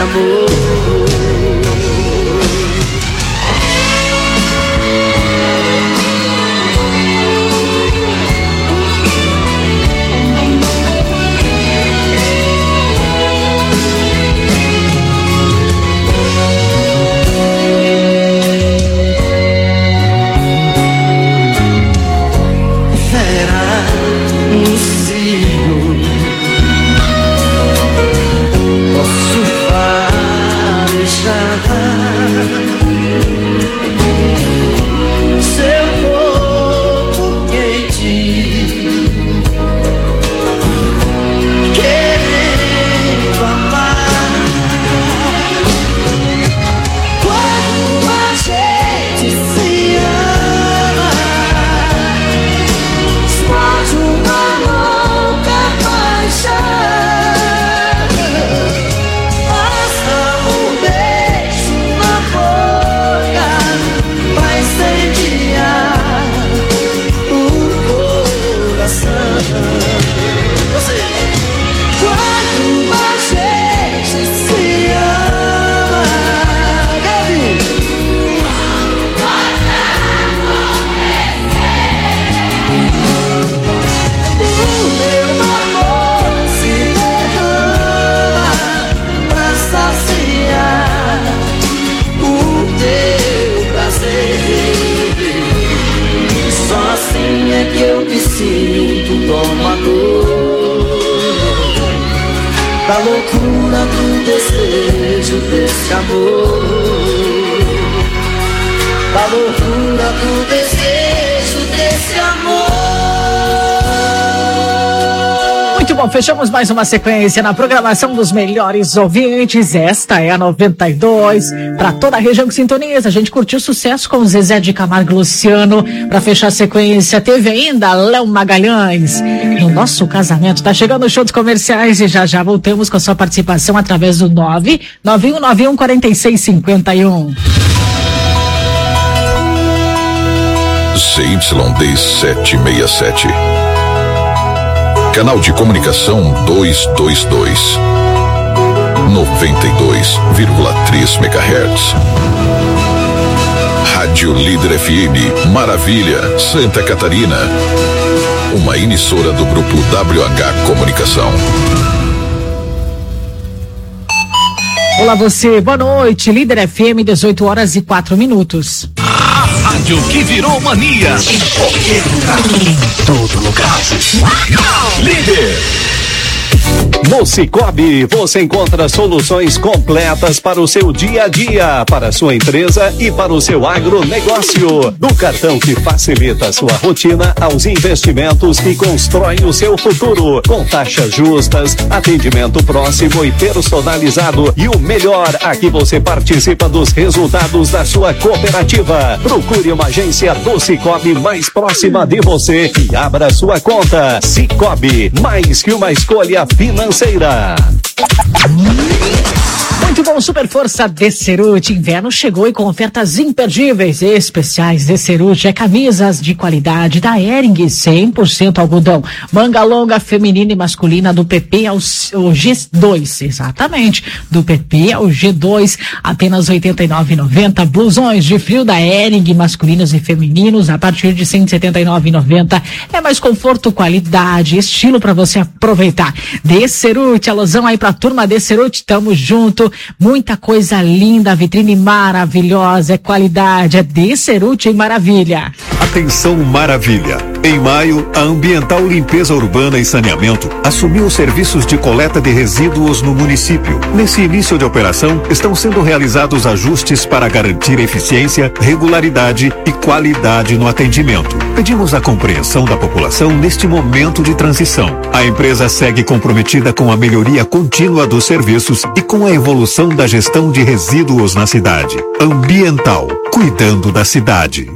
amor. Da loucura do desejo desse amor, da loucura do desejo desse amor. Muito bom, fechamos mais uma sequência na programação dos melhores ouvintes. Esta é a 92, para toda a região que sintoniza. A gente curtiu sucesso com Zezé de Camargo e Luciano. Para fechar a sequência, teve ainda Léo Magalhães. No nosso casamento, tá chegando o show dos comerciais e já voltamos com a sua participação através do 991914651. ZYD 767. Canal de comunicação 222. 92,3 MHz. Rádio Líder FM, Maravilha, Santa Catarina. Uma emissora do grupo WH Comunicação. Olá você, boa noite. Líder FM, 18h04. A rádio que virou mania. Em qualquer lugar, em todo lugar. Líder. No Sicoob, você encontra soluções completas para o seu dia a dia, para a sua empresa e para o seu agronegócio. Do cartão que facilita a sua rotina aos investimentos que constroem o seu futuro. Com taxas justas, atendimento próximo e personalizado. E o melhor, aqui você participa dos resultados da sua cooperativa. Procure uma agência do Sicoob mais próxima de você e abra sua conta. Sicoob, mais que uma escolha financeira. Muito bom, Super Força Desserute. Inverno chegou e com ofertas imperdíveis e especiais. Desserute é camisas de qualidade da Hering, 100% algodão. Manga longa feminina e masculina do PP ao G2. Exatamente. Do PP ao G2, apenas R$ 89,90. Blusões de frio da Hering, masculinos e femininos, a partir de R$ 179,90. É mais conforto, qualidade, estilo para você aproveitar. Desserute, alusão aí pra turma Desserute. Tamo junto. Muita coisa linda, vitrine maravilhosa, é qualidade, é Desserute em Maravilha. Atenção Maravilha. Em maio, a Ambiental Limpeza Urbana e Saneamento assumiu os serviços de coleta de resíduos no município. Nesse início de operação, estão sendo realizados ajustes para garantir eficiência, regularidade e qualidade no atendimento. Pedimos a compreensão da população neste momento de transição. A empresa segue comprometida com a melhoria contínua dos serviços e com a evolução da gestão de resíduos na cidade. Ambiental, cuidando da cidade.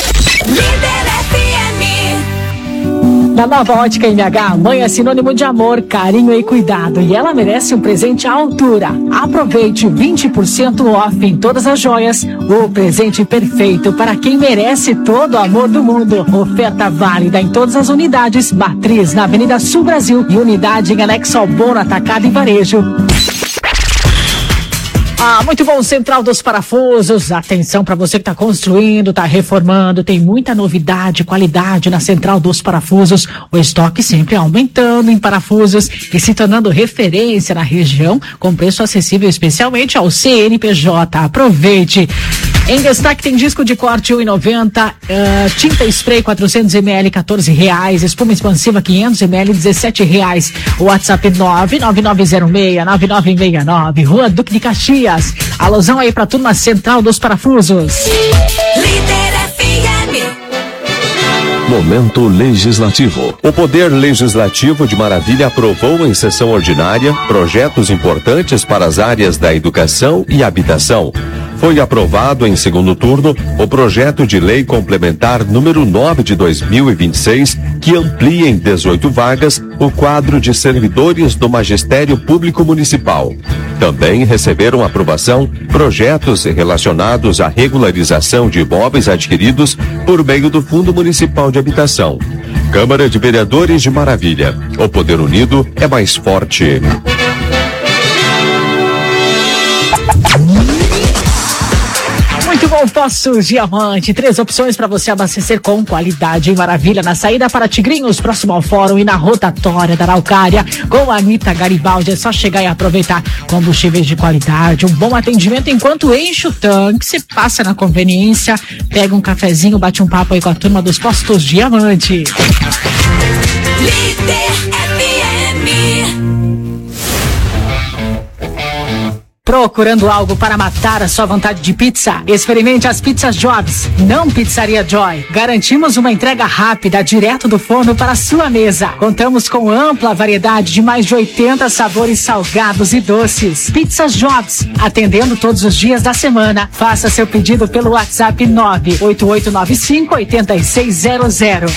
Na Nova Ótica MH, mãe é sinônimo de amor, carinho e cuidado. E ela merece um presente à altura. Aproveite 20% off em todas as joias. O presente perfeito para quem merece todo o amor do mundo. Oferta válida em todas as unidades. Matriz na Avenida Sul Brasil e unidade em anexo ao Bono Atacado e Varejo. Muito bom, Central dos Parafusos. Atenção para você que está construindo, está reformando, tem muita novidade, qualidade na Central dos Parafusos. O estoque sempre aumentando em parafusos e se tornando referência na região, com preço acessível especialmente ao CNPJ. Aproveite! Em destaque tem disco de corte R$1,90, tinta spray 400 ml R$14, espuma expansiva 500 ml R$17. WhatsApp 99906-9969, Rua Duque de Caxias. Alusão aí pra turma Central dos Parafusos. Líder FM. Momento legislativo. O Poder Legislativo de Maravilha aprovou em sessão ordinária projetos importantes para as áreas da educação e habitação. Foi aprovado em segundo turno o projeto de lei complementar número 9 de 2026, que amplia em 18 vagas o quadro de servidores do Magistério Público Municipal. Também receberam aprovação projetos relacionados à regularização de imóveis adquiridos por meio do Fundo Municipal de Habitação. Câmara de Vereadores de Maravilha. O poder unido é mais forte. Muito bom, Poços Diamante, 3 opções para você abastecer com qualidade em Maravilha, na saída para Tigrinhos, próximo ao Fórum, e na rotatória da Araucária, com a Anitta Garibaldi. É só chegar e aproveitar combustíveis de qualidade, um bom atendimento enquanto enche o tanque. Você passa na conveniência, pega um cafezinho, bate um papo aí com a turma dos Postos Diamante. Líder FM. Procurando algo para matar a sua vontade de pizza? Experimente as Pizzas Jobs, não Pizzaria Joy. Garantimos uma entrega rápida, direto do forno para a sua mesa. Contamos com ampla variedade de mais de 80 sabores salgados e doces. Pizzas Jobs, atendendo todos os dias da semana. Faça seu pedido pelo WhatsApp 98895-8600.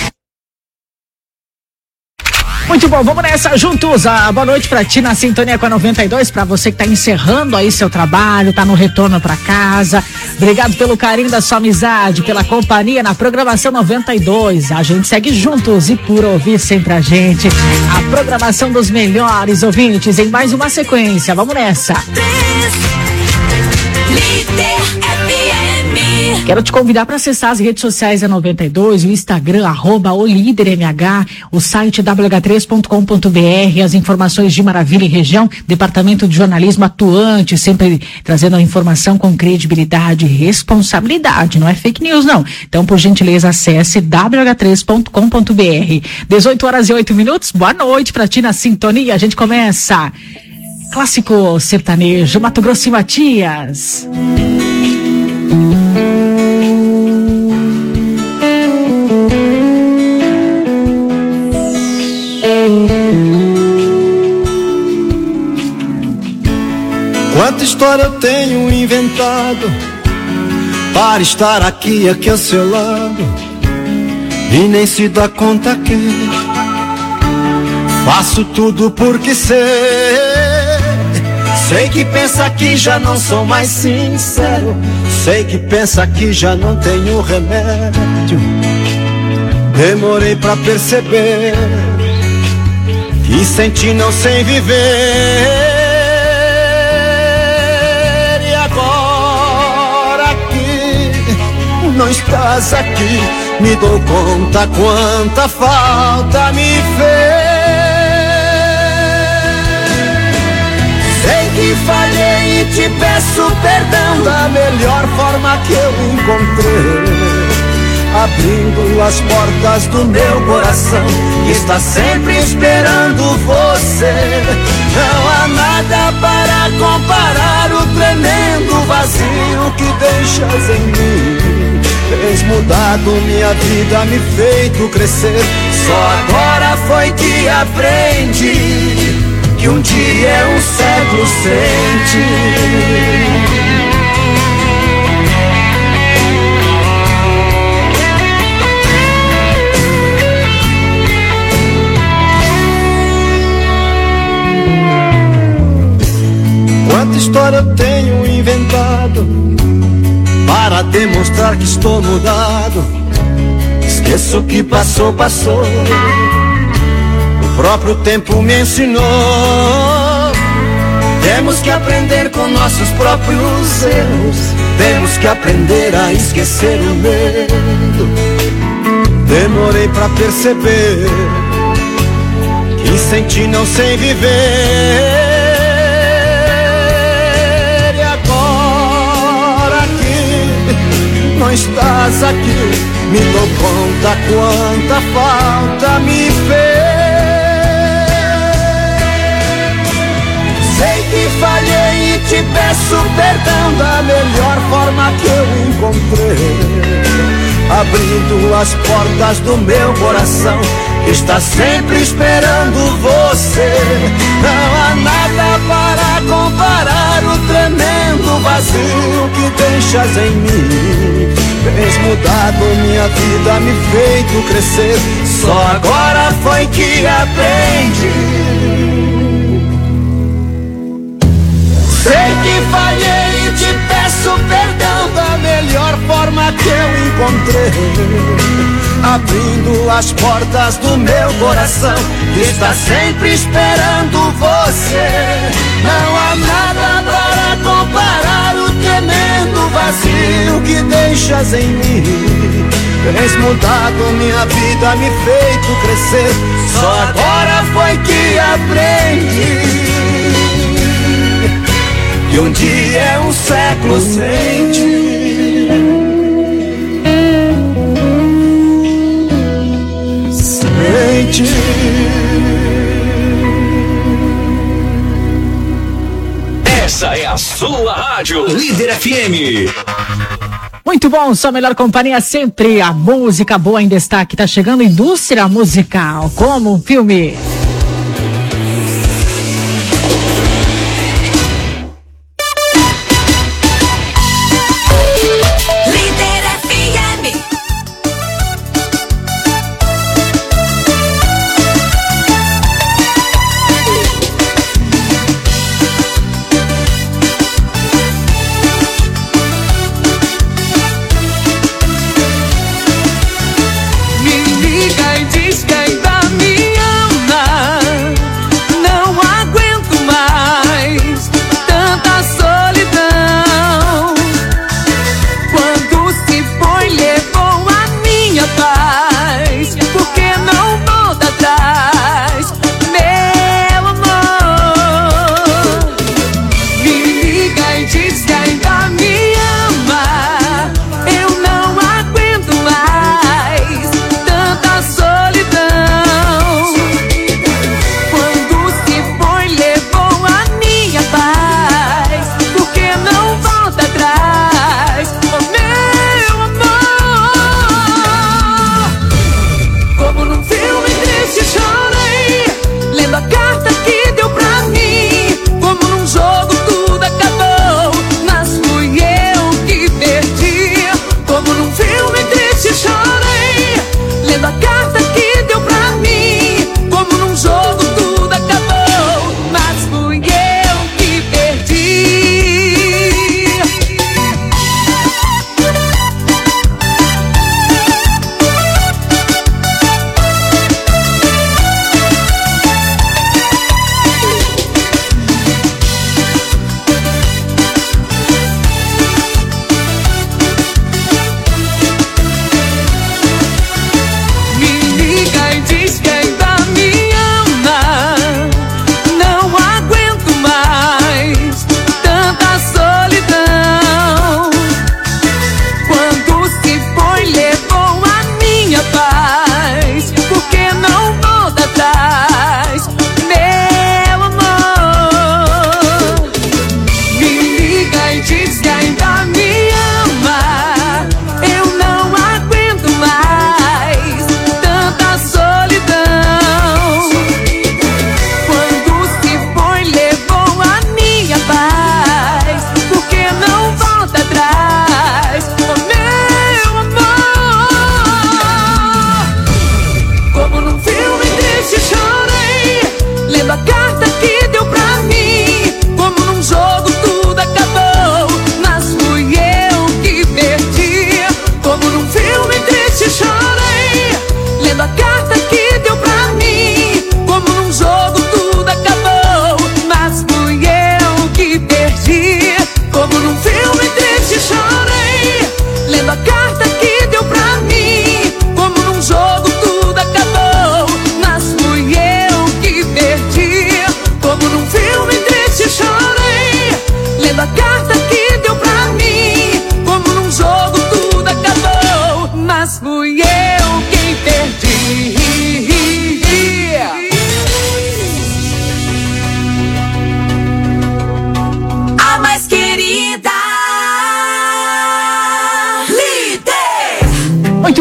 Muito bom, vamos nessa juntos. Boa noite pra ti na sintonia com a 92, pra você que tá encerrando aí seu trabalho, tá no retorno pra casa. Obrigado pelo carinho da sua amizade, pela companhia na programação 92. A gente segue juntos e por ouvir sempre a gente. A programação dos melhores ouvintes em mais uma sequência. Vamos nessa. Líder FM. Quero te convidar para acessar as redes sociais da 92, o Instagram, @OLíderMH, o site wh3.com.br, as informações de Maravilha e região, departamento de jornalismo atuante, sempre trazendo a informação com credibilidade e responsabilidade, não é fake news não. Então, por gentileza, acesse wh3.com.br. 18h08, boa noite para ti na sintonia, a gente começa. Clássico sertanejo, Mato Grosso e Matias. Quanta história eu tenho inventado para estar aqui ao seu lado, e nem se dá conta que faço tudo porque sei que pensa que já não sou mais sincero, sei que pensa que já não tenho remédio. Demorei pra perceber que sem ti não sei viver. Não estás aqui, me dou conta quanta falta me fez. Sei que falhei e te peço perdão da melhor forma que eu encontrei, abrindo as portas do meu coração, que está sempre esperando você. Não há nada para comparar o tremendo vazio que deixas em mim. Tens mudado minha vida, me feito crescer. Só agora foi que aprendi que um dia é um século sem ti. Quanta história eu tenho inventado para demonstrar que estou mudado. Esqueço que passou, passou. O próprio tempo me ensinou Temos que aprender com nossos próprios erros. Temos que aprender a esquecer o medo. Demorei pra perceber que sem ti não sei viver. E agora que não estás aqui, me dou conta quanta falta me fez. Sei que falhei e te peço perdão da melhor forma que eu encontrei, abrindo as portas do meu coração, que está sempre esperando você. Não há nada para comparar o tremendo vazio que deixas em mim. Tens mudado minha vida, me feito crescer, só agora foi que aprendi. Sei que falhei e te peço perdão da melhor forma que eu encontrei, abrindo as portas do meu coração, que está sempre esperando você. Não há nada para comparar o tremendo vazio que deixas em mim. Tens mudado minha vida, me feito crescer, só agora foi que aprendi que um dia é um século sem ti. Sem ti. Essa é a sua rádio Líder FM. Muito bom, sua melhor companhia sempre. A música boa em destaque. Tá chegando indústria musical, como um filme. Me liga e diz que ainda me ama.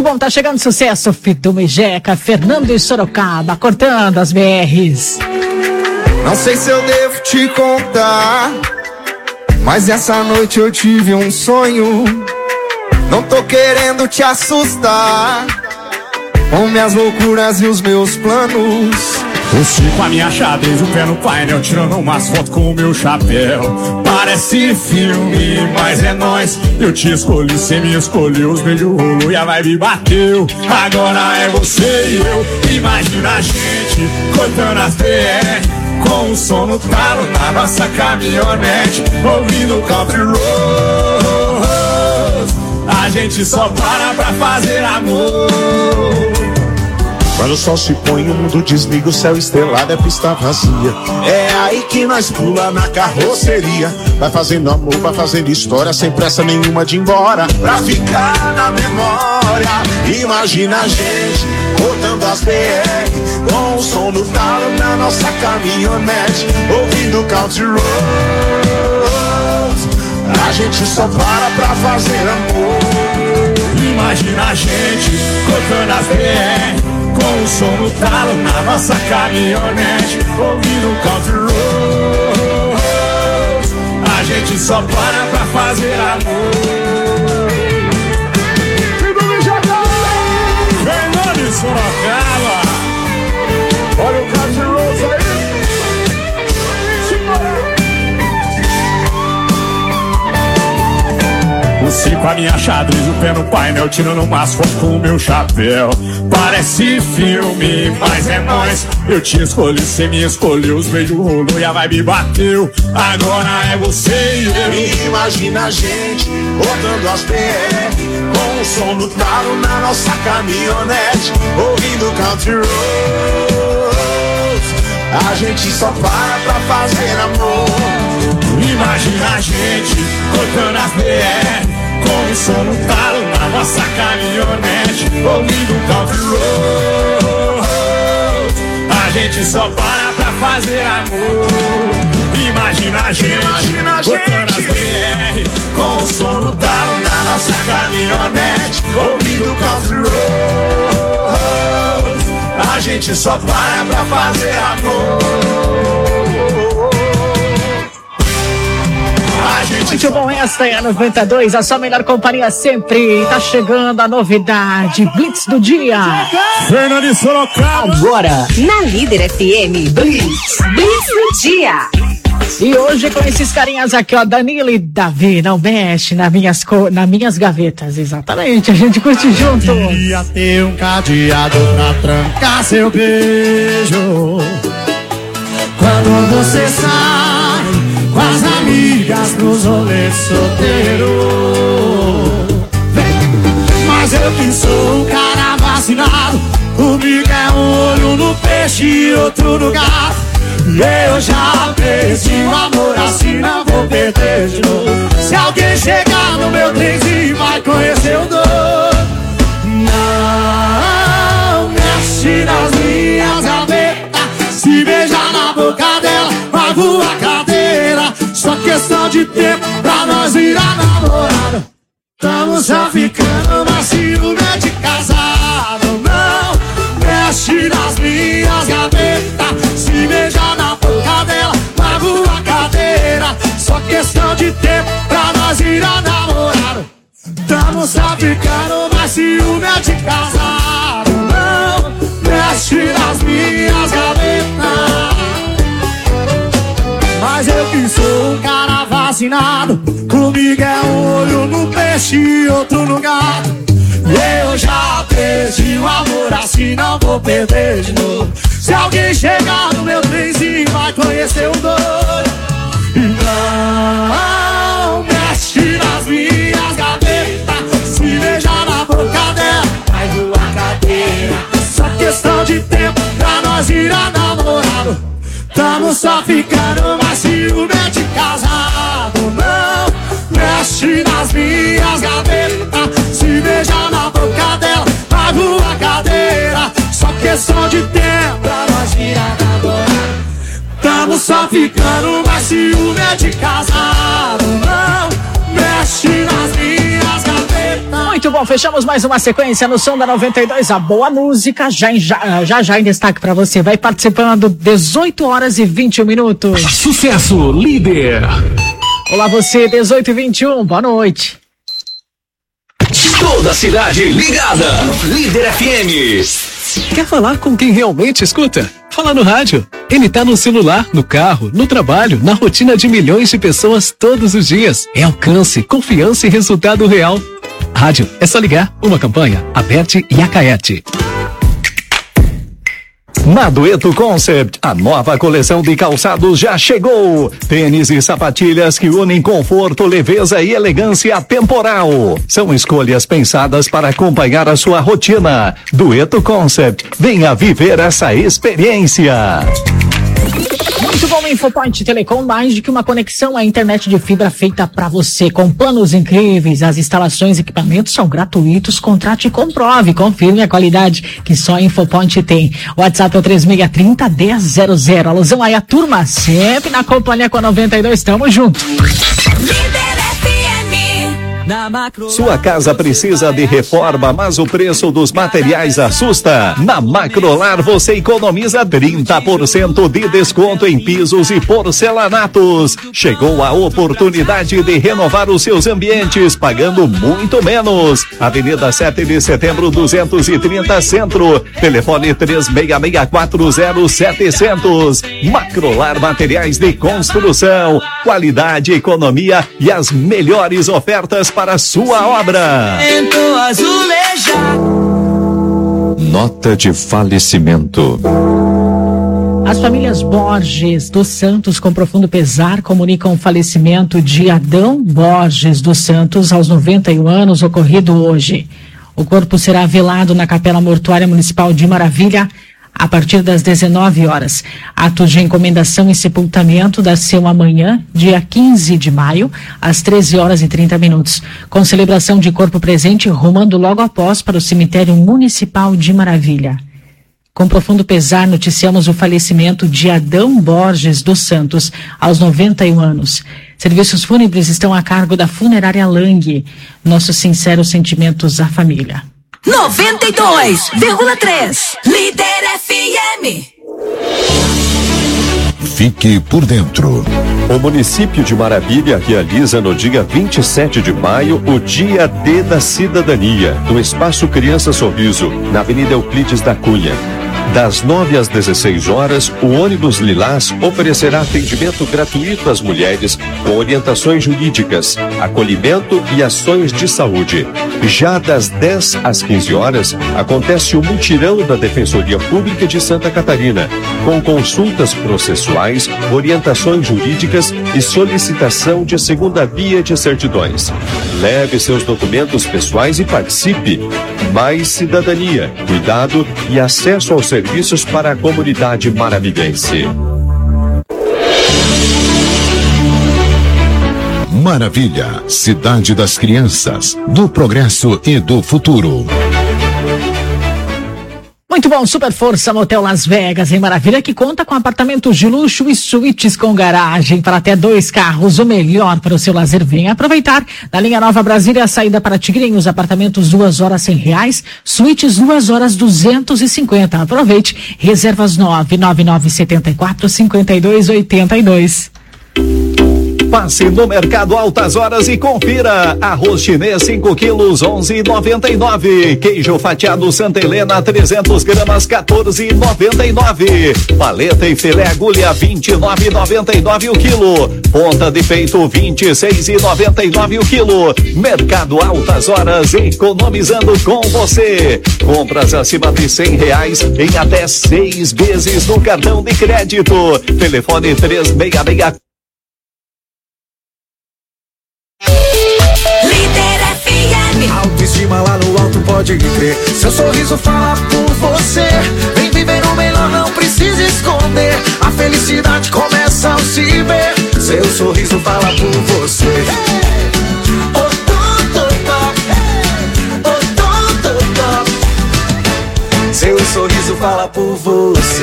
bom, tá chegando sucesso. Fidu e Jeca, Fernando e Sorocaba, cortando as BRs. Não sei se eu devo te contar, mas essa noite eu tive um sonho. Não tô querendo te assustar com minhas loucuras e os meus planos. Você com a minha xadrez, o pé no painel, tirando umas fotos com o meu chapéu. Parece filme, mas é nóis. Eu te escolhi, cê me escolheu, os beijos rolou e a vibe bateu. Agora é você e eu, imagina a gente cortando as BR, com o som no talo na nossa caminhonete, ouvindo country roads. A gente só pra fazer amor. Quando o sol se põe, o mundo desliga, o céu estrelado, é pista vazia. É aí que nós pula na carroceria. Vai fazendo amor, vai fazendo história, sem pressa nenhuma de ir embora, pra ficar na memória. Imagina a gente rodando as BR, com o som do talo na nossa caminhonete, ouvindo country roads. A gente só pra fazer amor. Imagina a gente cortando as BR, com o som no talo na nossa caminhonete, ouvindo country roads. A gente só pra fazer amor. Fernando e Sorocaba, olha o country roads aí. Você com a minha xadrez, o pé no painel, tirando umas fotos com o meu chapéu. Parece filme, mas é nóis. Eu te escolhi, cê me escolheu, os beijos rolou e a vibe bateu. Agora é você e eu. Imagina a gente rodando as BR, com o som do talo na nossa caminhonete, ouvindo country roads. A gente só pra fazer amor. Imagina a gente cortando as BR, com o som no talo na nossa caminhonete, ouvindo country roads. A gente só pra fazer amor. Imagina a gente cortando as BR, com o som no talo na nossa caminhonete, ouvindo country roads. A gente só pra fazer amor. Muito bom, esta é a 92, a sua melhor companhia sempre. Tá chegando a novidade, Blitz do dia. Fernando e Sorocaba. Agora, Na Líder FM, Blitz do dia. e hoje com esses carinhas aqui, ó, Danilo e Davi, não mexe nas minhas gavetas, exatamente, a gente curte junto. Ia ter um cadeado pra trancar seu beijo. Quando você sai com as amigas pros rolês solteiro. Mas eu que sou um cara vacinado, comigo é um olho no peixe e outro no gato. E eu já perdi o amor, assim não vou perder de novo. Se alguém chegar no meu trenzinho vai conhecer o dor. Não mexe nas minhas gavetas, se beijar na boca dela vai voar cadeira. Só questão de tempo pra nós virar namorado. Tamo só ficando, mas ciúme é de casado. Não mexe nas minhas gavetas, se beijar na boca dela vai voar cadeira. Só questão de tempo pra nós virar namorado. Tamo só ficando, mas ciúme é de casado. Não mexe nas minhas gavetas. Mas eu que sou um cara vacinado, comigo é um olho no peixe e outro no gato. Eu já perdi o amor, assim não vou perder de novo. Se alguém chegar no meu trenzinho vai conhecer o doido. E não mexe nas minhas gavetas, se beijar na boca dela vai voar cadeira. Só questão de tempo pra nós virar namorado. Tamo só ficando, mas ciúme é de casado. Não mexe nas minhas gavetas, se beijar na boca dela vai voar cadeira. Só questão de tempo pra nós virar namorado. Tamo só ficando, mas ciúme é de casado. Não mexe nas minhas gavetas. Muito Muito bom, fechamos mais uma sequência no som da 92, a boa música, já em destaque para você, vai participando, 18 horas e 21 minutos. Sucesso, líder. Olá você, 18 e 21, boa noite. Toda a cidade ligada, Líder FM. Quer falar com quem realmente escuta? Fala no rádio. Ele tá no celular, no carro, no trabalho, na rotina de milhões de pessoas todos os dias. É alcance, confiança e resultado real. Rádio, é só ligar. Uma campanha, Aberte e Acaete. Na Dueto Concept, a nova coleção de calçados já chegou. Tênis e sapatilhas que unem conforto, leveza e elegância temporal. São escolhas pensadas para acompanhar a sua rotina. Dueto Concept, venha viver essa experiência. Muito bom, Infopoint Telecom, mais do que uma conexão à internet de fibra feita para você, com planos incríveis, as instalações e equipamentos são gratuitos, contrate e comprove, confirme a qualidade que só a Infopoint tem. O WhatsApp é o 3630-1000, alusão aí a turma, sempre na companhia com a 92, tamo junto. Sua casa precisa de reforma, mas o preço dos materiais assusta. Na Macrolar você economiza 30% de desconto em pisos e porcelanatos. Chegou a oportunidade de renovar os seus ambientes pagando muito menos. Avenida 7 de Setembro 230 Centro. Telefone 36640700. Macrolar Materiais de Construção. Qualidade, economia e as melhores ofertas para a sua obra. Nota de falecimento. As famílias Borges dos Santos, com profundo pesar, comunicam o falecimento de Adão Borges dos Santos, aos 91 anos, ocorrido hoje. O corpo será velado na Capela Mortuária Municipal de Maravilha a partir das 19 horas. Atos de encomendação e sepultamento dar-se-ão amanhã, dia 15 de maio, às 13 horas e 30 minutos, com celebração de corpo presente, rumando logo após para o cemitério municipal de Maravilha. Com profundo pesar, noticiamos o falecimento de Adão Borges dos Santos, aos 91 anos. Serviços fúnebres estão a cargo da Funerária Lang. Nossos sinceros sentimentos à família. 92,3 Líder FM. Fique por dentro. O município de Maravilha realiza no dia 27 de maio o Dia D da Cidadania, no Espaço Criança Sorriso, na Avenida Euclides da Cunha. Das 9 às 16 horas, o ônibus Lilás oferecerá atendimento gratuito às mulheres com orientações jurídicas, acolhimento e ações de saúde. Já das 10 às 15 horas, acontece o mutirão da Defensoria Pública de Santa Catarina, com consultas processuais, orientações jurídicas e solicitação de segunda via de certidões. Leve seus documentos pessoais e participe. Mais cidadania, cuidado e acesso aos serviços para a comunidade maravilhense. Maravilha, cidade das crianças, do progresso e do futuro. Muito bom, Super Força Motel Las Vegas, em Maravilha, que conta com apartamentos de luxo e suítes com garagem para até 2 carros, o melhor para o seu lazer. Venha aproveitar. Na linha Nova Brasília, a saída para Tigrinhos, apartamentos 2 horas R$100, suítes 2 horas R$250. Aproveite, reservas 99974-5282. Passe no Mercado Altas Horas e confira. Arroz chinês 5 quilos, 11,99. Queijo fatiado Santa Helena 300 gramas, 14,99. Paleta e filé agulha 29,99 o quilo. Ponta de peito 26,99 o quilo. Mercado Altas Horas, economizando com você. Compras acima de R$100 em até 6 vezes no cartão de crédito. Telefone 366. Autoestima lá no alto, pode crer. Seu sorriso fala por você. Vem viver o melhor, não precisa esconder. A felicidade começa ao se ver. Seu sorriso fala por você. Seu sorriso fala por você.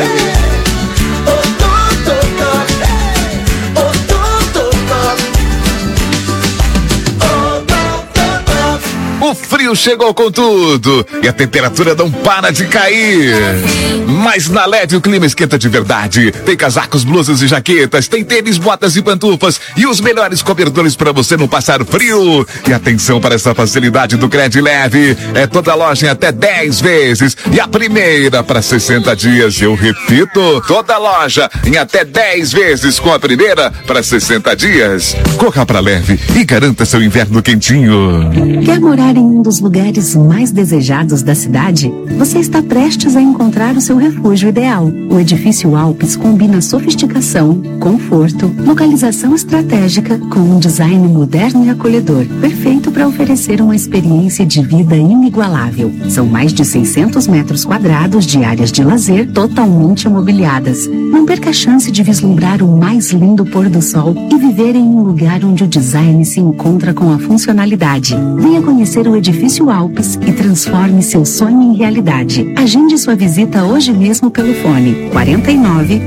O frio frio chegou com tudo e a temperatura não para de cair. Mas na LED o clima esquenta de verdade. Tem casacos, blusas e jaquetas, tem tênis, botas e pantufas e os melhores cobertores para você não passar frio. E atenção para essa facilidade do Cred Leve. É toda loja em até 10 vezes e a primeira para 60 dias. Eu repito, toda loja em até 10 vezes com a primeira para 60 dias. Corra para Leve e garanta seu inverno quentinho. Quer morar em um dos lugares mais desejados da cidade? Você está prestes a encontrar o seu refúgio ideal. O Edifício Alpes combina sofisticação, conforto, localização estratégica com um design moderno e acolhedor, perfeito para oferecer uma experiência de vida inigualável. São mais de 600 metros quadrados de áreas de lazer totalmente mobiliadas. Não perca a chance de vislumbrar o mais lindo pôr do sol e viver em um lugar onde o design se encontra com a funcionalidade. Venha conhecer o Edifício Alpes e transforme seu sonho em realidade. Agende sua visita hoje mesmo pelo fone 49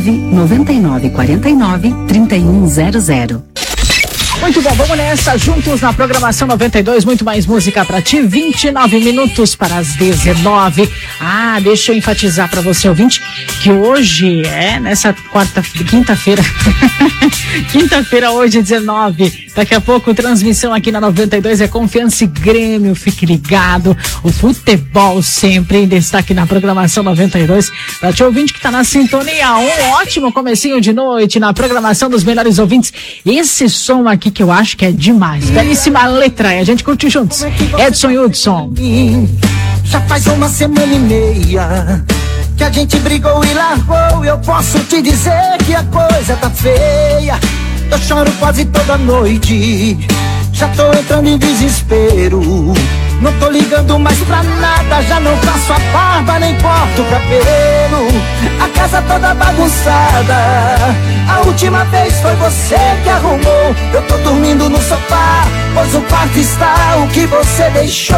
999 49 3100. Muito bom, vamos nessa, juntos na programação 92, muito mais música pra ti, 29 minutos para as 19. Deixa eu enfatizar pra você, ouvinte, que hoje nessa quinta-feira, quinta-feira hoje, 19, daqui a pouco transmissão aqui na 92 é Confiança e Grêmio, fique ligado, o futebol sempre em destaque na programação 92, pra ti ouvinte que tá na sintonia, um ótimo comecinho de noite na programação dos melhores ouvintes, esse som aqui que eu acho que é demais. Belíssima letra e a gente curte juntos. Edson e Hudson. Já faz uma semana e meia que a gente brigou e largou. Eu posso te dizer que a coisa tá feia. Eu choro quase toda noite. Já tô entrando em desespero. Não tô ligando mais pra nada. Já não faço a barba, nem corto o cabelo. A casa toda bagunçada. A última vez foi você que arrumou. Eu tô dormindo no sofá, pois o quarto está o que você deixou.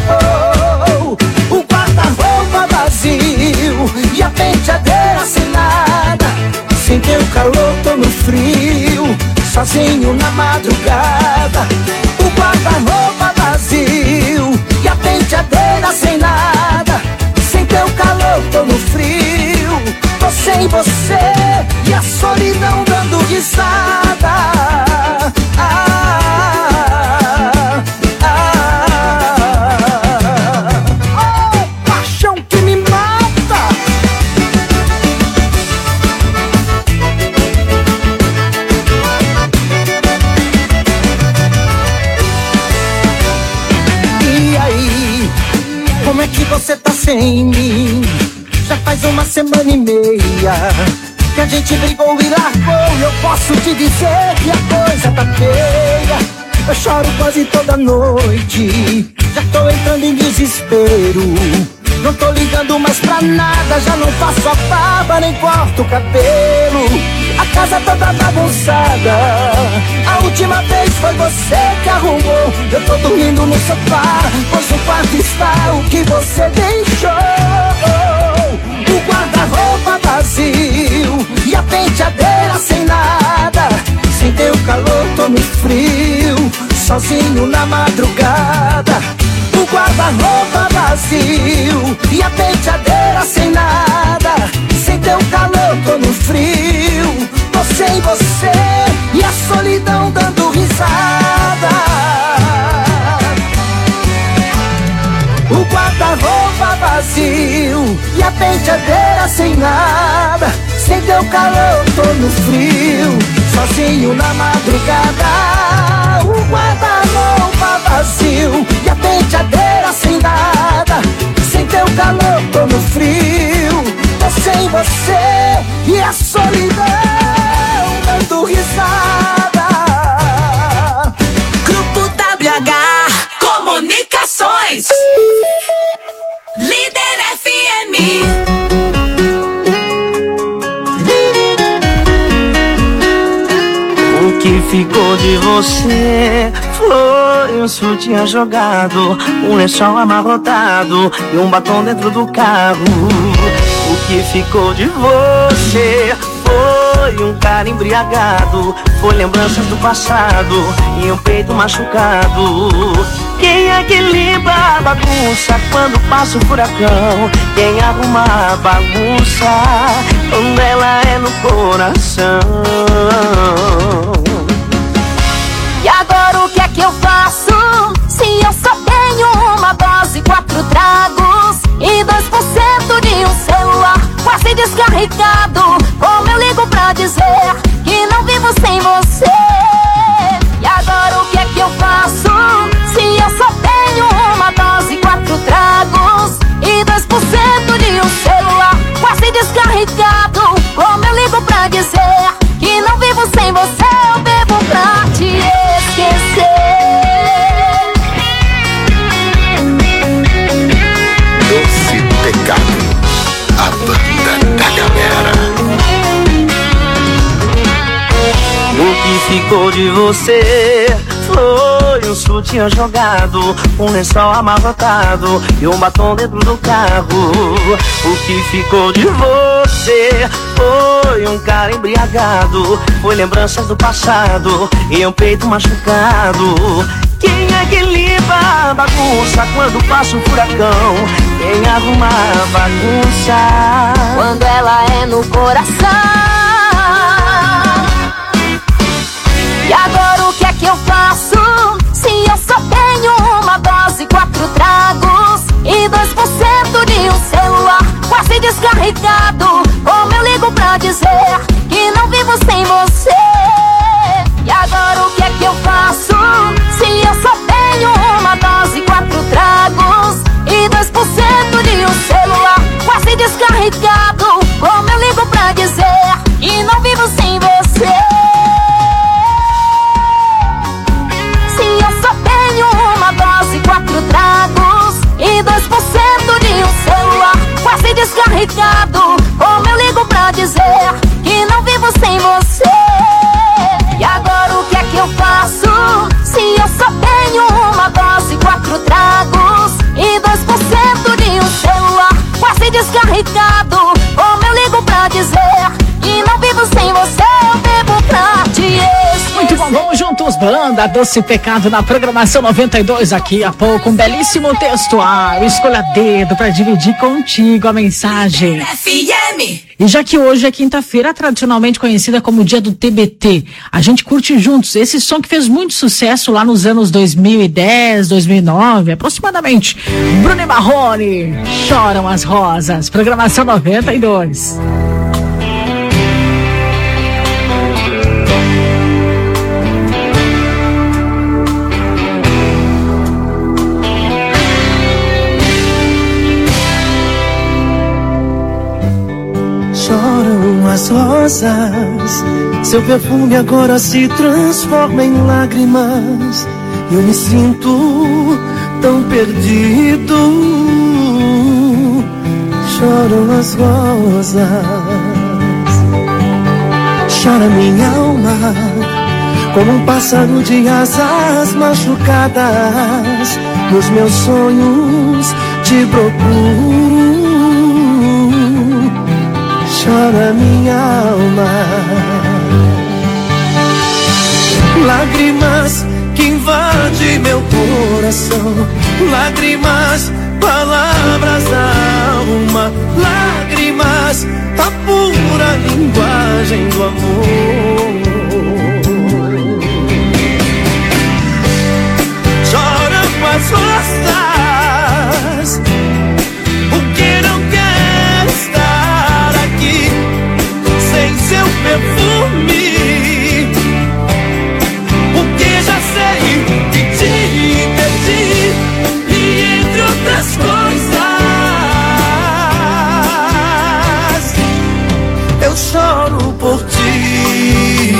O guarda-roupa vazio e a penteadeira sem nada. Sem teu calor tô no frio, sozinho na madrugada. O guarda-roupa vazio e a penteadeira sem nada. Sem teu calor tô no frio, tô sem você e a solidão dando risada. Paixão que me mata. E aí, como é que você tá sem mim? Já faz uma semana e meia que a gente brigou e largou. Eu posso te dizer que a coisa tá feia. Eu choro quase toda noite. Já tô entrando em desespero. Não tô ligando mais pra nada. Já não faço a barba, nem corto o cabelo. A casa toda bagunçada. A última vez foi você que arrumou. Eu tô dormindo no sofá, pois o quarto está o que você deixou. O guarda-roupa vazio e a penteadeira sem nada. Sem teu calor tô no frio, sozinho na madrugada. O guarda-roupa vazio e a penteadeira sem nada. Sem teu calor tô no frio, tô sem você e a solidão dando risada. O guarda-roupa vazio e a penteadeira sem nada. Sem teu calor tô no frio, sozinho na madrugada. O guarda-roupa vazio e a penteadeira sem nada. Sem teu calor tô no frio, tô sem você e a solidão dando risada. Grupo WH Comunicações, Líder FM. O que ficou de você foi um sutiã jogado, um lençol amarrotado e um batom dentro do carro. O que ficou de você foi um cara embriagado, foi lembranças do passado e um peito machucado. Quem é que limpa a bagunça quando passa o furacão? Quem arruma a bagunça quando ela é no coração? E agora o que é que eu faço? Se eu só tenho uma dose, 4 tragos e 2% de um celular quase descarregado. Como eu ligo pra dizer que não vivo sem você? E agora o que é que eu faço? Se eu só tenho uma dose, 4 tragos e 2% de um celular quase descarregado. Como eu ligo pra dizer que não vivo sem você? Eu bebo pra te esquecer. Doce Pecado, a banda da galera. O que ficou de você foi um sutiã jogado, um lençol amarrotado e um batom dentro do carro. O que ficou de você foi um cara embriagado, foi lembranças do passado e um peito machucado. Quem é que limpa a bagunça quando passa um furacão? Quem arruma a bagunça quando ela é no coração? E agora o que é que eu faço? Se eu só tenho uma dose, 4 tragos e 2% de um celular quase descarregado. Como eu ligo pra dizer que não vivo sem você? E agora o que é que eu faço? Se eu só tenho uma dose, 4 tragos e 2% de um celular quase descarregado. Como eu ligo pra dizer que não vivo sem você? Se eu só tenho uma dose, 4 tragos e 2% de um celular quase descarregado. Como eu ligo pra dizer que não vivo sem você? E agora o que é que eu faço? Se eu só tenho uma dose, 4 tragos e 2% de um celular quase descarregado. Como eu ligo pra dizer que não vivo sem você? Eu bebo pra te esquecer. Muito bom, vamos juntos, banda Doce Pecado na programação 92. Aqui a pouco um belíssimo textual, escolha dedo pra dividir contigo a mensagem. FM. E já que hoje é quinta-feira, tradicionalmente conhecida como dia do TBT, a gente curte juntos esse som que fez muito sucesso lá nos anos 2010, 2009, aproximadamente. Bruno e Marrone, Choram as Rosas, programação 92. Choram as rosas, seu perfume agora se transforma em lágrimas. Eu me sinto tão perdido. Choram as rosas, chora minha alma, como um pássaro de asas machucadas. Nos meus sonhos te procuro. Chora minha alma, lágrimas que invadem meu coração, lágrimas, palavras da alma, lágrimas, a pura linguagem do amor. Choram as rosas, porque não quer estar aqui sem seu perfume, porque já sei que te perdi, e entre outras coisas eu choro por ti.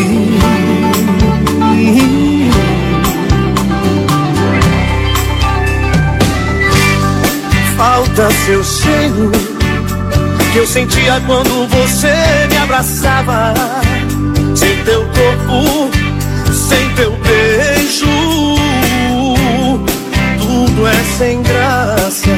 Falta seu cheiro que eu sentia quando você me abraçava, sem teu corpo, sem teu beijo, tudo é sem graça.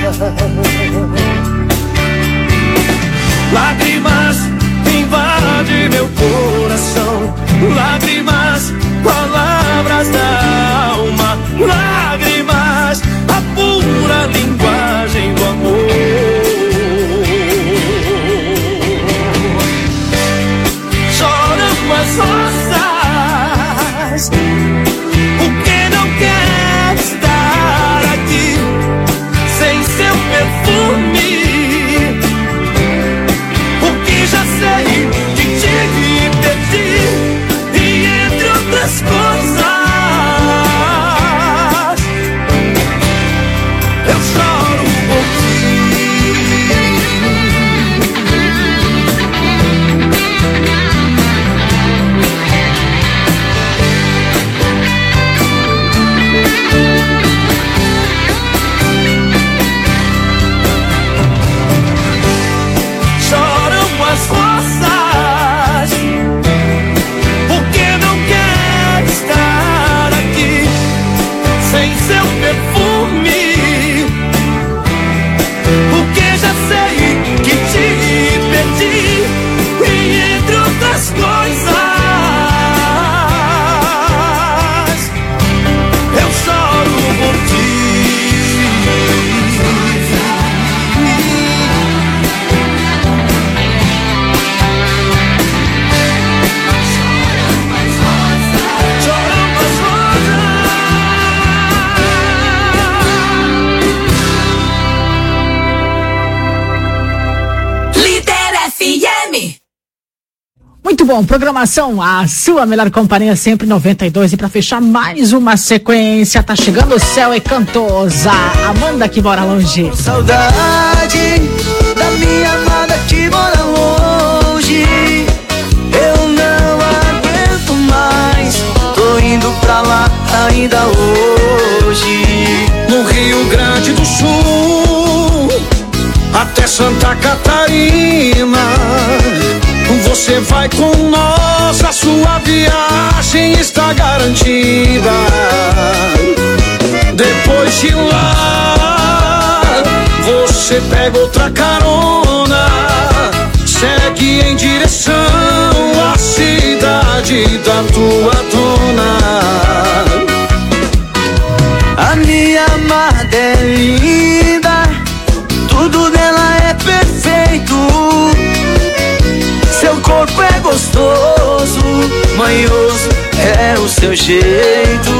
Lágrimas invadem meu coração, lágrimas, palavras da alma, lágrimas, seu perfume, porque já sei que te perdi, e entre outras coisas eu choro por ti. Muito bom, programação, a sua melhor companhia sempre 92. E pra fechar mais uma sequência, tá chegando o Céu e Cantosa, Amanda que mora longe. Saudade da minha amada que mora longe, eu não aguento mais, tô indo pra lá ainda hoje. No Rio Grande do Sul até Santa Catarina, você vai com nós, a sua viagem está garantida. Depois de lá, você pega outra carona, segue em direção à cidade da tua dona. A minha amada é linda, tudo dela é perfeito. Seu corpo é gostoso, manhoso é o seu jeito.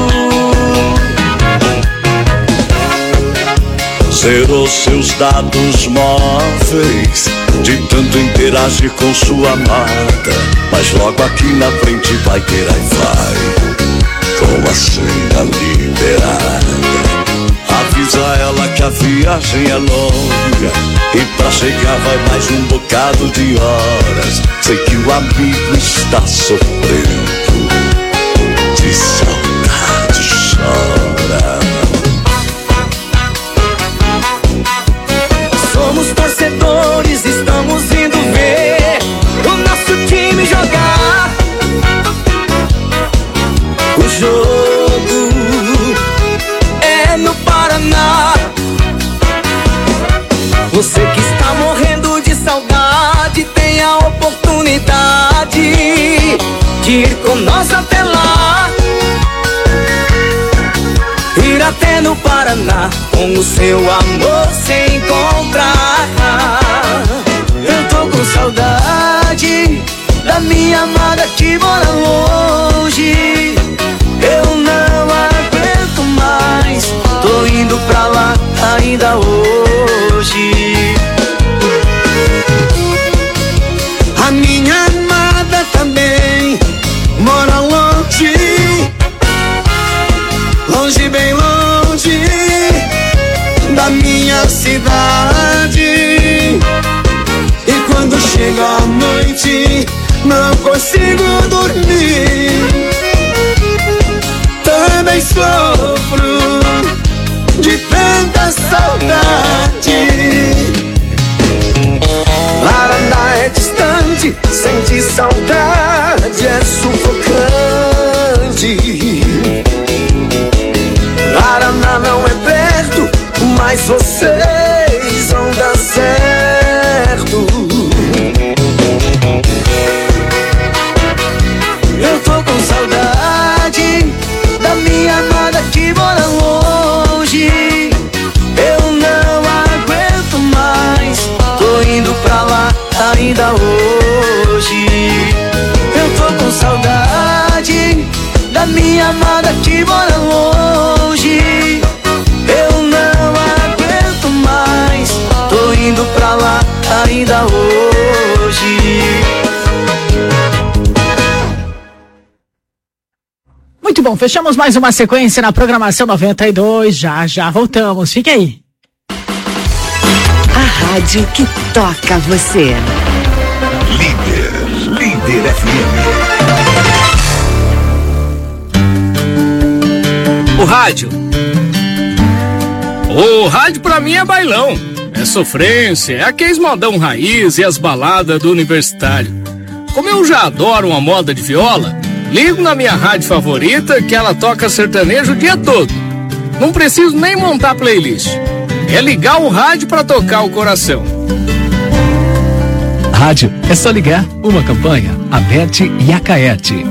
Zerou seus dados móveis, de tanto interagir com sua amada, mas logo aqui na frente vai ter Wi-Fi com a senha liberada. Avisa ela que a viagem é longa e pra chegar vai mais um bocado de horas. Sei que o amigo está sofrendo, de saudade chora. Somos torcedores, estamos indo ver o nosso time jogar. O jogo é no Paraná. Você que está morrendo de saudade tem a oportunidade de ir com nós até lá. Ir até no Paraná com o seu amor se encontrar. Eu tô com saudade da minha amada que mora longe, eu não aguento mais, tô indo pra lá ainda hoje. A minha amada também mora longe, longe, bem longe da minha cidade. E quando chega a noite não consigo dormir, também sofro de tanta saudade. Paraná é distante, sente saudade, é sufocante. Paraná não é perto, mas vocês vão dar certo. Eu tô com saudade da minha amada que mora longe, eu não aguento mais, tô indo pra lá ainda hoje. Eu tô com saudade da minha amada que mora longe, eu não aguento mais, tô indo pra lá ainda hoje. Muito bom, fechamos mais uma sequência na programação 92, já voltamos, fique aí. A rádio que toca você. Líder FM. O rádio pra mim é bailão, é sofrência, é aqueles modão raiz e as baladas do universitário. Como eu já adoro uma moda de viola, ligo na minha rádio favorita que ela toca sertanejo o dia todo. Não preciso nem montar playlist. É ligar o rádio para tocar o coração. Rádio, é só ligar. Uma campanha, Abete e Acaete.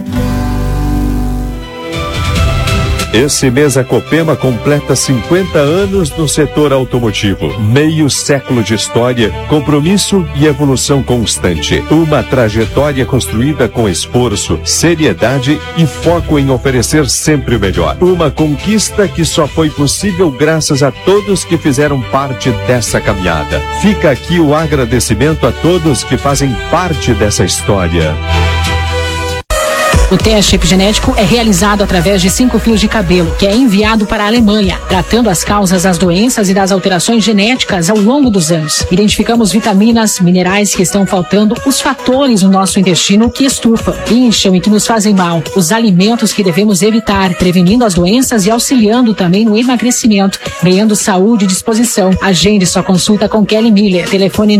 Esse mês a Copema completa 50 anos no setor automotivo. Meio século de história, compromisso e evolução constante. Uma trajetória construída com esforço, seriedade e foco em oferecer sempre o melhor. Uma conquista que só foi possível graças a todos que fizeram parte dessa caminhada. Fica aqui o agradecimento a todos que fazem parte dessa história. O teste epigenético é realizado através de 5 fios de cabelo, que é enviado para a Alemanha, tratando as causas das doenças e das alterações genéticas ao longo dos anos. Identificamos vitaminas, minerais que estão faltando, os fatores no nosso intestino que estufam, incham e que nos fazem mal, os alimentos que devemos evitar, prevenindo as doenças e auxiliando também no emagrecimento, ganhando saúde e disposição. Agende sua consulta com Kelly Miller, telefone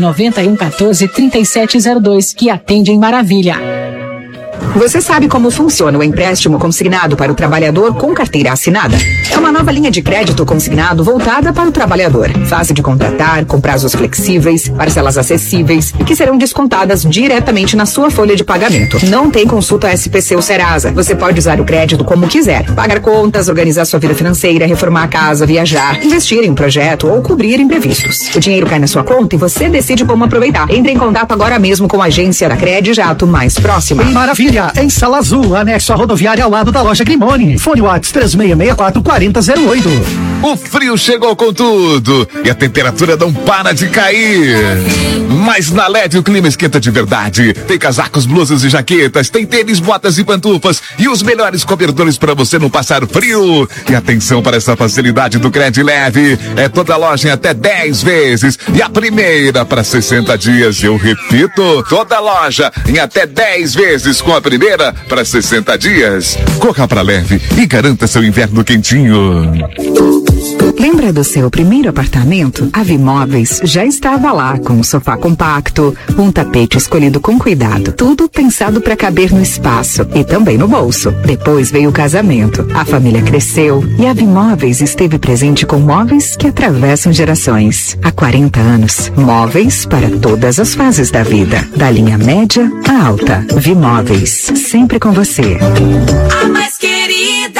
99114-3702, que atende em maravilha. Você sabe como funciona o empréstimo consignado para o trabalhador com carteira assinada? É uma nova linha de crédito consignado voltada para o trabalhador. Fácil de contratar, com prazos flexíveis, parcelas acessíveis e que serão descontadas diretamente na sua folha de pagamento. Não tem consulta SPC ou Serasa. Você pode usar o crédito como quiser. Pagar contas, organizar sua vida financeira, reformar a casa, viajar, investir em um projeto ou cobrir imprevistos. O dinheiro cai na sua conta e você decide como aproveitar. Entre em contato agora mesmo com a agência da Credijato mais próxima. Maravilha! Em Sala Azul, anexo à rodoviária ao lado da loja Grimone. Fone WhatsApp 3664-4008. O frio chegou com tudo e a temperatura não para de cair. Mas na LED o clima esquenta de verdade. Tem casacos, blusas e jaquetas, tem tênis, botas e pantufas e os melhores cobertores para você não passar frio. E atenção para essa facilidade do Cred Leve. É toda loja em até 10 vezes e a primeira para 60 dias. Eu repito, toda loja em até 10 vezes com a primeira para 60 dias. Corra para Leve e garanta seu inverno quentinho. Lembra do seu primeiro apartamento? A Vimóveis já estava lá com um sofá compacto, um tapete escolhido com cuidado, tudo pensado para caber no espaço e também no bolso. Depois veio o casamento, a família cresceu e a Vimóveis esteve presente com móveis que atravessam gerações. Há 40 anos, móveis para todas as fases da vida, da linha média à alta. Vimóveis, sempre com você. A mais querida.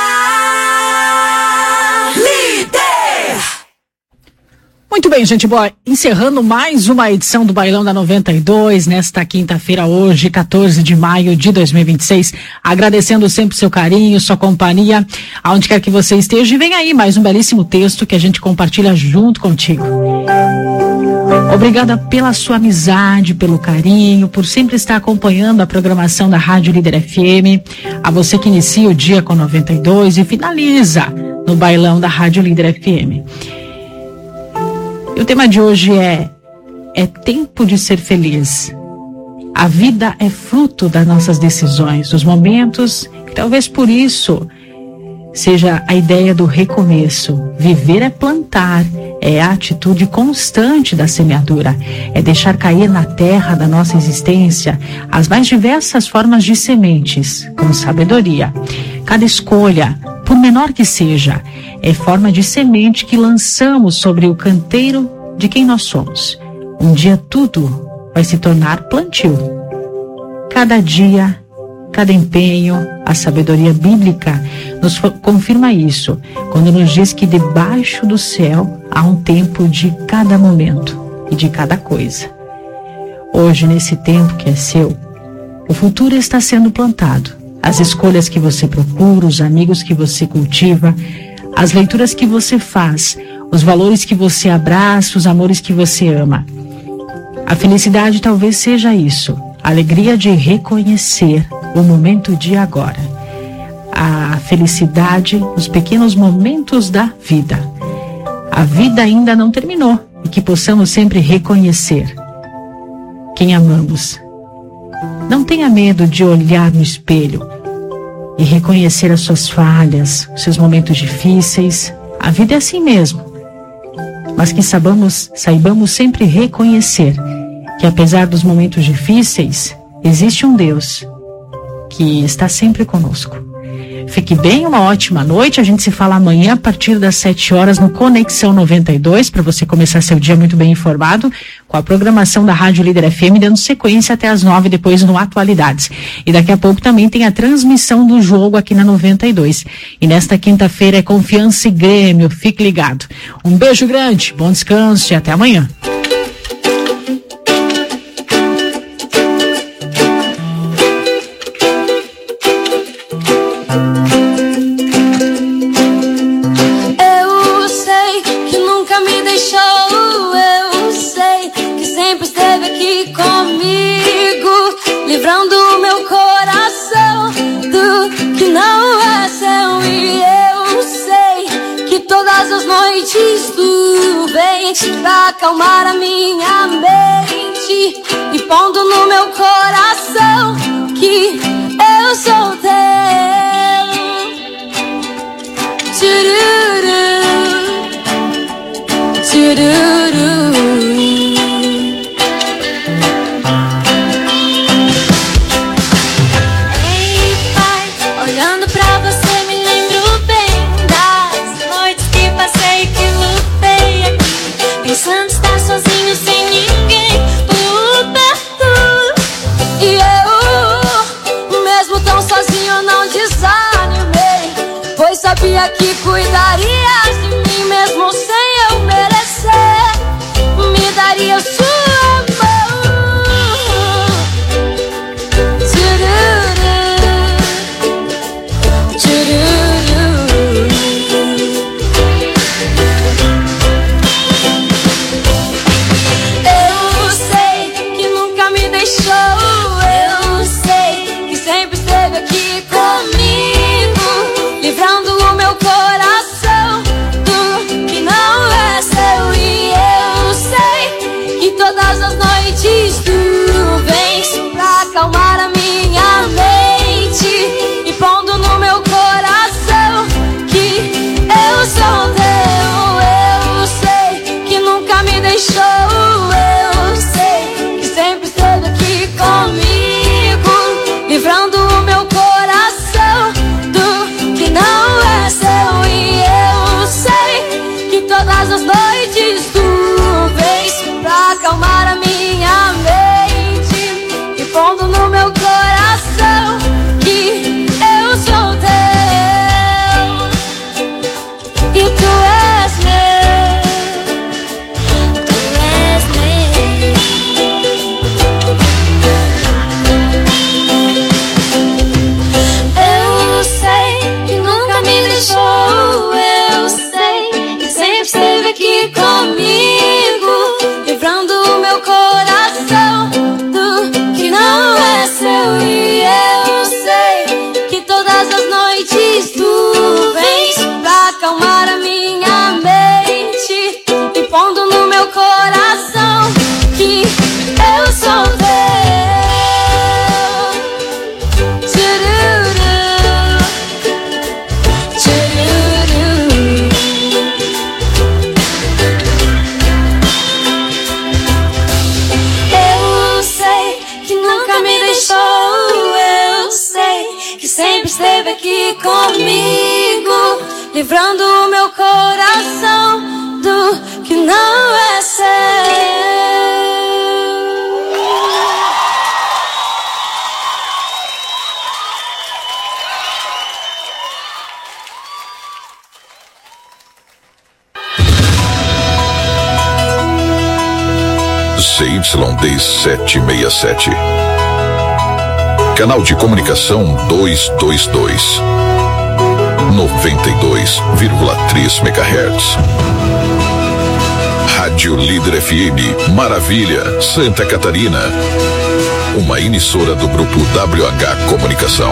Muito bem, gente boa, encerrando mais uma edição do Bailão da 92, nesta quinta-feira, hoje, 14 de maio de 2026, agradecendo sempre o seu carinho, sua companhia, aonde quer que você esteja, e vem aí mais um belíssimo texto que a gente compartilha junto contigo. Obrigada pela sua amizade, pelo carinho, por sempre estar acompanhando a programação da Rádio Líder FM, a você que inicia o dia com 92 e finaliza no Bailão da Rádio Líder FM. E o tema de hoje é tempo de ser feliz. A vida é fruto das nossas decisões, dos momentos, e talvez por isso seja a ideia do recomeço. Viver é plantar, é a atitude constante da semeadura, é deixar cair na terra da nossa existência as mais diversas formas de sementes, com sabedoria. Cada escolha, por menor que seja, é forma de semente que lançamos sobre o canteiro de quem nós somos. Um dia tudo vai se tornar plantio. Cada dia, cada empenho, a sabedoria bíblica nos confirma isso, quando nos diz que debaixo do céu há um tempo de cada momento e de cada coisa. Hoje, nesse tempo que é seu, o futuro está sendo plantado. As escolhas que você procura, os amigos que você cultiva, as leituras que você faz, os valores que você abraça, os amores que você ama. A felicidade talvez seja isso, a alegria de reconhecer o momento de agora. A felicidade nos pequenos momentos da vida. A vida ainda não terminou e que possamos sempre reconhecer quem amamos. Não tenha medo de olhar no espelho e reconhecer as suas falhas, os seus momentos difíceis. A vida é assim mesmo. Mas que saibamos sempre reconhecer que apesar dos momentos difíceis, existe um Deus que está sempre conosco. Fique bem, uma ótima noite. A gente se fala amanhã a partir das 7 horas no Conexão 92, para você começar seu dia muito bem informado, com a programação da Rádio Líder FM, dando sequência até as 9, depois no Atualidades. E daqui a pouco também tem a transmissão do jogo aqui na 92. E nesta quinta-feira é Confiança e Grêmio. Fique ligado. Um beijo grande, bom descanso e até amanhã. Livrando o meu coração do que não é seu. E eu sei que todas as noites tu vens pra acalmar a minha mente, e pondo no meu coração que eu sou teu. Tchururu, tchururu. Pensando estar sozinho sem ninguém por perto. E eu, mesmo tão sozinho, eu não desanimei, pois sabia que cuidarias de mim mesmo sem eu merecer. Me daria sua mão. Tchururu, tchururu. Eu sei que sempre esteve aqui comigo, livrando o meu coração do que não é seu. E eu sei que todas as noites tu vens pra acalmar a minha mente, e pondo no meu coração que eu sou teu. Eu sei que nunca me deixou. Eu sei que sempre esteve aqui comigo, livrando o meu coração do que não é seu. E eu sei que todas as noites tu vens pra acalmar a minha mente, e pondo no meu coração que eu sou teu. E tu és meu, tu és meu. Eu sei que nunca me deixou. Eu sei que sempre esteve aqui comigo, livrando o meu coração do que não é seu. E eu sei que todas as noites tu vens pra acalmar a minha mente, e pondo no meu coração que eu sou teu. Tchururu, tchururu. Eu sei que nunca me deixou. Eu sei que sempre esteve aqui comigo, livrando o meu coração do que não é seu. CYD 767. Canal de comunicação 222. 92,3 MHz. Rádio Líder FM, Maravilha, Santa Catarina. Uma emissora do grupo WH Comunicação.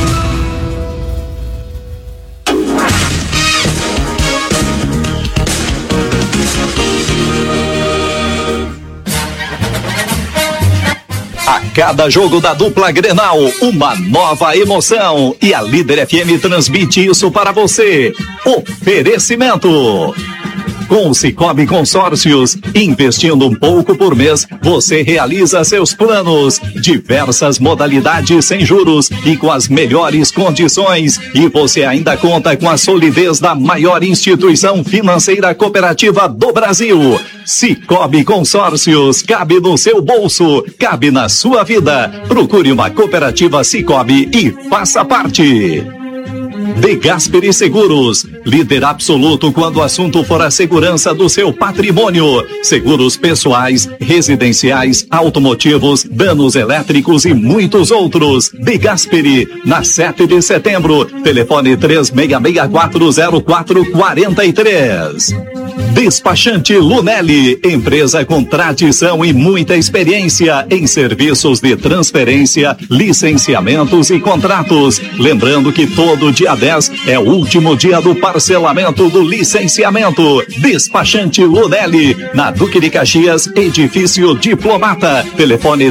A cada jogo da dupla Grenal, uma nova emoção. E a Líder FM transmite isso para você. Oferecimento Com o Cicobi Consórcios, investindo um pouco por mês, você realiza seus planos. Diversas modalidades sem juros e com as melhores condições. E você ainda conta com a solidez da maior instituição financeira cooperativa do Brasil. Cicobi Consórcios, cabe no seu bolso, cabe na sua vida. Procure uma cooperativa Cicobi e faça parte. De Gasperi Seguros, líder absoluto quando o assunto for a segurança do seu patrimônio. Seguros pessoais, residenciais, automotivos, danos elétricos e muitos outros. De Gasperi, na 7 de setembro, telefone 36640443. Despachante Lunelli, empresa com tradição e muita experiência em serviços de transferência, licenciamentos e contratos. Lembrando que todo dia 10 é o último dia do parcelamento do licenciamento. Despachante Lunelli, na Duque de Caxias, edifício Diplomata. Telefone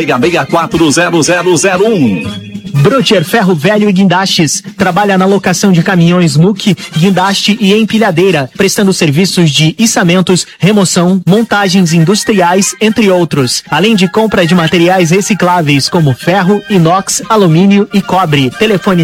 36640001. Brocher Ferro Velho e Guindastes. Trabalha na locação de caminhões muque, guindaste e empilhadeira, prestando serviços de içamentos, remoção, montagens industriais, entre outros. Além de compra de materiais recicláveis como ferro, inox, alumínio e cobre. Telefone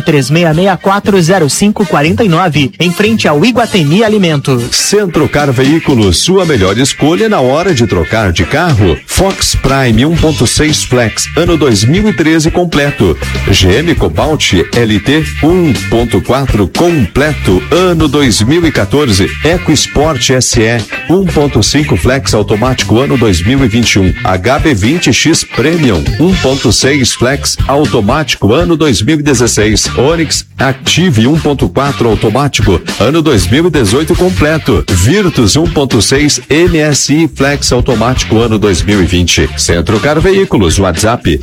36640549, em frente ao Iguatemi Alimentos. Centrocar Veículos, sua melhor escolha na hora de trocar de carro. Fox Prime 1.6 Flex, ano 2013 completo. GM Cobalt LT 1.4 completo, ano 2014. EcoSport SE 1.5 Flex automático, ano 2021. HB20X Premium 1.6 Flex automático, ano 2016. Onix Active 1.4 automático, ano 2018 completo. Virtus 1.6 MSI Flex automático, ano 2020. Centrocar Veículos, WhatsApp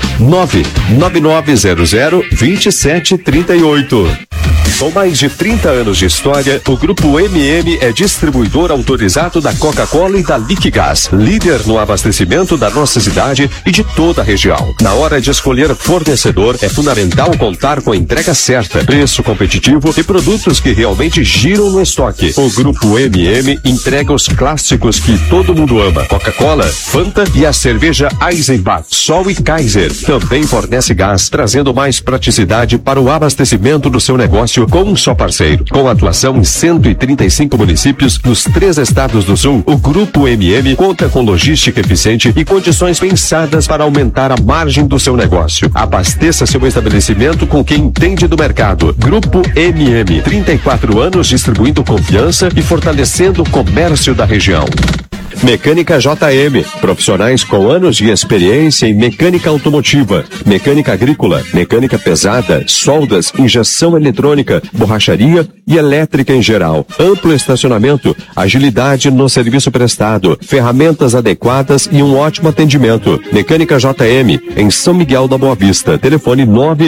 999002738. Com mais de 30 anos de história, o Grupo MM é distribuidor autorizado da Coca-Cola e da Liquigás, líder no abastecimento da nossa cidade e de toda a região. Na hora de escolher fornecedor, é fundamental contar com a entrega certa, preço competitivo e produtos que realmente giram no estoque. O Grupo MM entrega os clássicos que todo mundo ama: Coca-Cola, Fanta e a cerveja Eisenbach, Sol e Kaiser. Também fornece gás, trazendo mais praticidade para o abastecimento do seu negócio com um só parceiro. Com atuação em 135 municípios nos 3 estados do Sul, o Grupo MM conta com logística eficiente e condições pensadas para aumentar a margem do seu negócio. Abasteça seu estabelecimento com quem entende do mercado. Grupo MM, 34 anos distribuindo confiança e fortalecendo o comércio da região. Mecânica JM, profissionais com anos de experiência em mecânica automotiva, mecânica agrícola, mecânica pesada, soldas, injeção eletrônica, borracharia e elétrica em geral. Amplo estacionamento, agilidade no serviço prestado, ferramentas adequadas e um ótimo atendimento. Mecânica JM, em São Miguel da Boa Vista. Telefone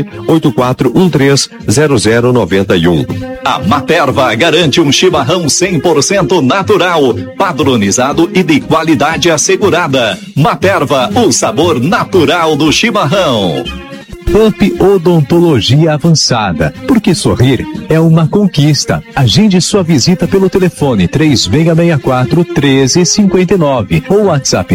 984130091. A Materva garante um chimarrão 100% natural, padronizado e de qualidade assegurada. Materva, o sabor natural do chimarrão. Up Odontologia Avançada, porque sorrir é uma conquista. Agende sua visita pelo telefone 3664-1359 ou WhatsApp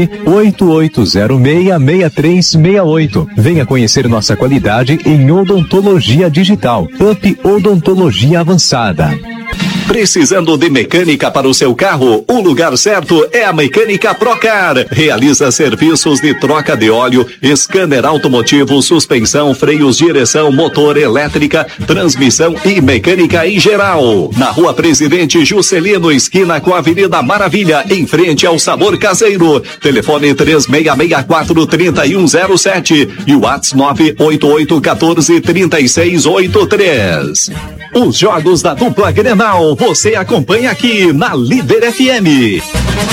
988066368. Venha conhecer nossa qualidade em odontologia digital. Up Odontologia Avançada. Precisando de mecânica para o seu carro? O lugar certo é a Mecânica Procar. Realiza serviços de troca de óleo, scanner automotivo, suspensão, freios, direção, motor, elétrica, transmissão e mecânica em geral. Na Rua Presidente Juscelino, esquina com a Avenida Maravilha, em frente ao Sabor Caseiro. Telefone 3664-3107 e o WhatsApp 988143683. Os jogos da dupla Grenal você acompanha aqui na Líder FM.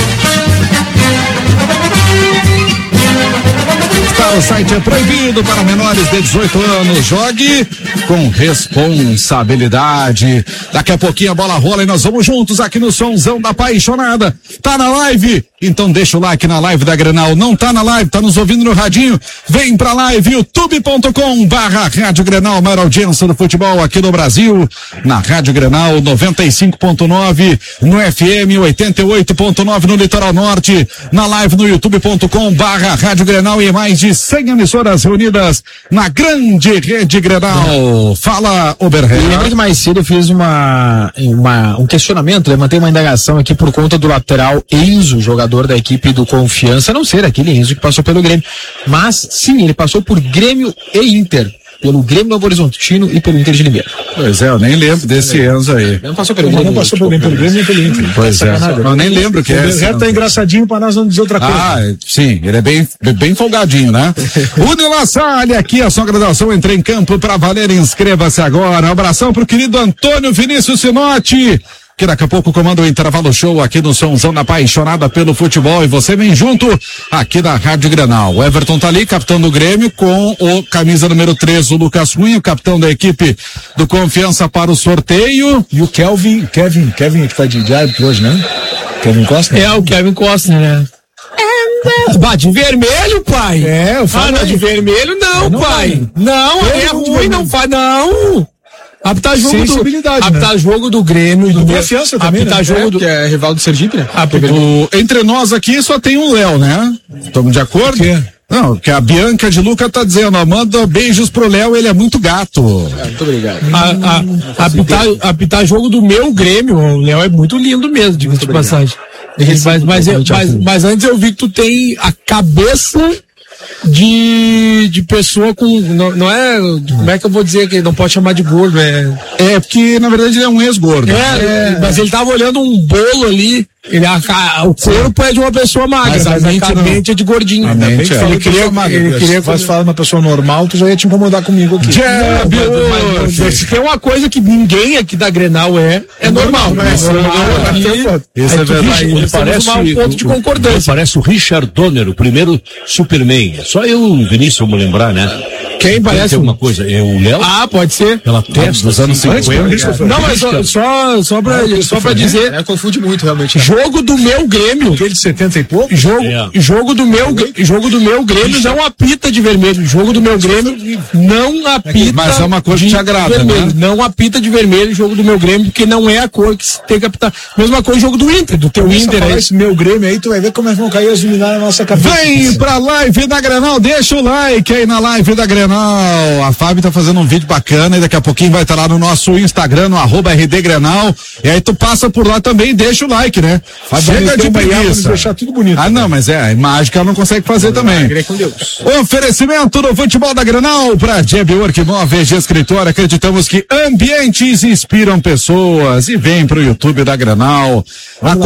O site é proibido para menores de 18 anos. Jogue com responsabilidade. Daqui a pouquinho a bola rola e nós vamos juntos aqui no Sonzão da Apaixonada. Tá na live Então deixa o like na live da Grenal. Não tá na live, tá nos ouvindo no radinho? Vem pra live, youtube.com/Rádio Grenal, maior audiência do futebol aqui no Brasil. Na Rádio Grenal 95.9, no FM 88.9 no Litoral Norte. Na live no youtube.com/Rádio Grenal e mais de 100 emissoras reunidas na grande rede Grenal. Fala, Oberheim. Eu lembrei que mais cedo eu fiz um questionamento, levantei uma indagação aqui por conta do lateral Enzo, jogador da equipe do Confiança, não ser aquele Enzo que passou pelo Grêmio, mas sim, ele passou por Grêmio e Inter, pelo Grêmio Novo Horizontino e pelo Inter de Limeira. Pois é, eu nem lembro desse Enzo aí. Não passou pelo Grêmio. Não passou pelo Grêmio nem pelo Inter. Pois é, eu nem lembro que é. O reto tá engraçadinho pra nós não dizer outra coisa. Ah, sim, ele é bem folgadinho, né? Unio La Salle, aqui a sua graduação entra em campo pra valer, inscreva-se agora. Um abração pro querido Antônio Vinícius Sinotti, que daqui a pouco comanda o intervalo show aqui no Somzão da Apaixonada pelo Futebol, e você vem junto aqui da Rádio Grenal. O Everton tá ali, capitão do Grêmio, com o camisa número 3, o Lucas Cunha, o capitão da equipe do Confiança para o sorteio. E o Kevin que tá de árbitro hoje, né? Kevin Costner? É, o Kevin Costner, né? De vermelho, pai. Eu falo. De vermelho não, pai. Não, é ruim, não faz, não. Apitar jogo do Grêmio e do Confiança também, apitar né? jogo do... que é rival do Sergipe, né? Entre nós aqui só tem um Léo, né? Estamos de acordo? Não, que a Bianca de Luca tá dizendo, manda beijos pro Léo, ele é muito gato. Muito obrigado. Apitar jogo do meu Grêmio, o Léo é muito lindo mesmo, diga-se de passagem. Mas antes eu vi que tu tem a cabeça de pessoa com, não é, como é que eu vou dizer que não pode chamar de gordo, porque na verdade ele é um ex-gordo. Mas ele tava olhando um bolo ali, o corpo é de uma pessoa magra, mas a mente é de gordinho. Ele queria quase falar de uma pessoa normal, tu já ia te incomodar comigo aqui. Se tem uma coisa que ninguém aqui da Grenal é normal. Isso é verdade. Ele parece um ponto de concordância. Parece o Richard Donner, o primeiro Superman. Só eu e o Vinícius vamos lembrar, né? Quem parece? Tem alguma coisa? É o Léo? Ah, pode ser. Pela testa dos anos 50. Não, mas só pra dizer. Confunde muito, realmente. Jogo do meu Grêmio. Aquele de 70 e pouco? Jogo do meu Grêmio não apita de vermelho. Jogo do meu Grêmio não apita. Mas é uma coisa que te agrada, né? Não apita de vermelho o jogo do meu Grêmio, porque não é a cor que se tem que apitar. Mesma coisa o jogo do Inter, do teu Inter aí. Esse meu Grêmio aí, tu vai ver como é que vão cair as luminárias na nossa cabeça. Vem pra live da Grenal, deixa o like aí na live da Grenal. A Fábio tá fazendo um vídeo bacana e daqui a pouquinho vai estar lá no nosso Instagram, no @RDGrenal. E aí tu passa por lá também e deixa o like, né? Chega de preguiça. Deixar tudo bonito. Ah, não, mas a mágica ela não consegue fazer também. Com Deus. Oferecimento do futebol da Grenal para Jebwork Móveis de Escritório. Acreditamos que ambientes inspiram pessoas. E vem pro YouTube da Grenal.